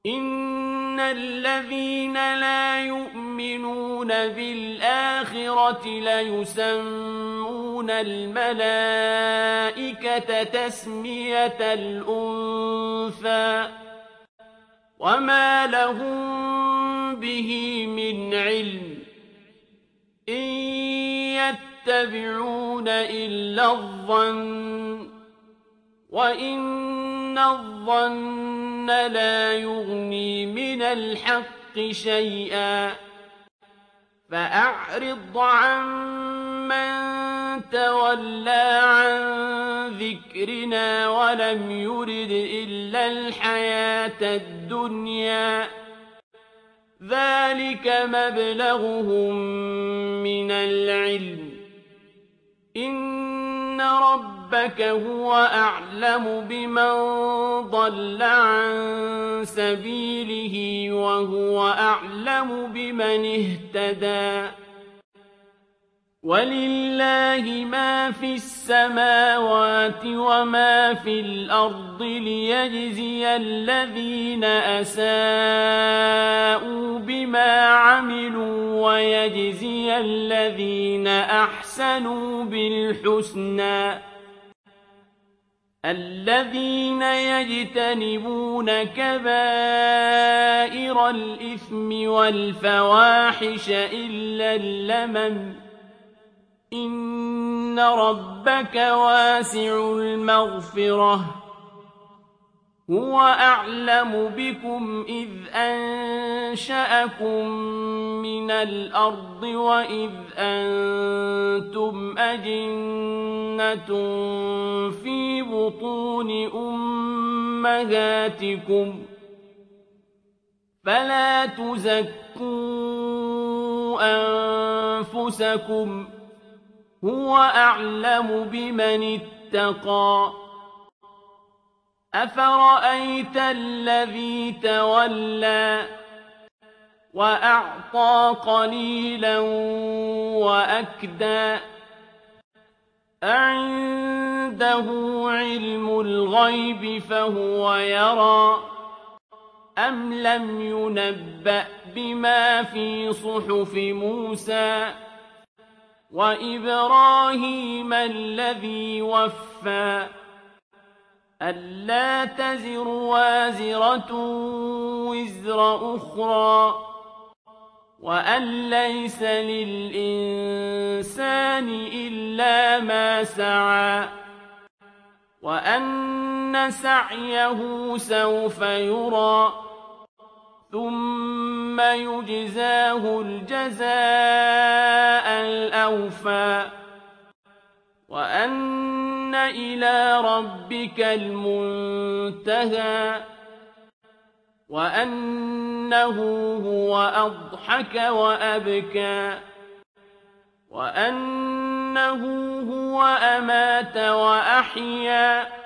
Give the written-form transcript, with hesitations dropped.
إن الذين لا يؤمنون بالآخرة ليسمون الملائكة تسمية الأنثى وما لهم به من علم إن يتبعون إلا الظن وإن الظن لا يغني من الحق شيئا فأعرض عن من تولى عن ذكرنا ولم يرد إلا الحياة الدنيا ذلك مبلغهم من العلم إن ربك هو أعلم بمن ضل عن سبيله وهو أعلم بمن اهتدى ولله ما في السماوات وما في الأرض ليجزي الذين أساءوا بما عملوا ويجزي الذين أحسنوا بالحسنى الذين يجتنبون كبائر الإثم والفواحش إلا اللمم إن ربك واسع المغفرة هو أعلم بكم إذ أنشأكم من الأرض وإذ أنتم أجنة في بطون أمهاتكم فلا تزكوا أنفسكم هو أعلم بمن اتقى أفرأيت الذي تولى وأعطى قليلا وأكدى أعنده علم الغيب فهو يرى أم لم ينبأ بما في صحف موسى وإبراهيم الذي وفى ألا تزر وازرة وزر أخرى وأن ليس للإنسان إلا ما سعى وأن سعيه سوف يرى ثم يجزاه الجزاء الأوفى وأن إلى ربك المنتهى وأنه هو أضحك وأبكى وأنه هو أمات وأحيا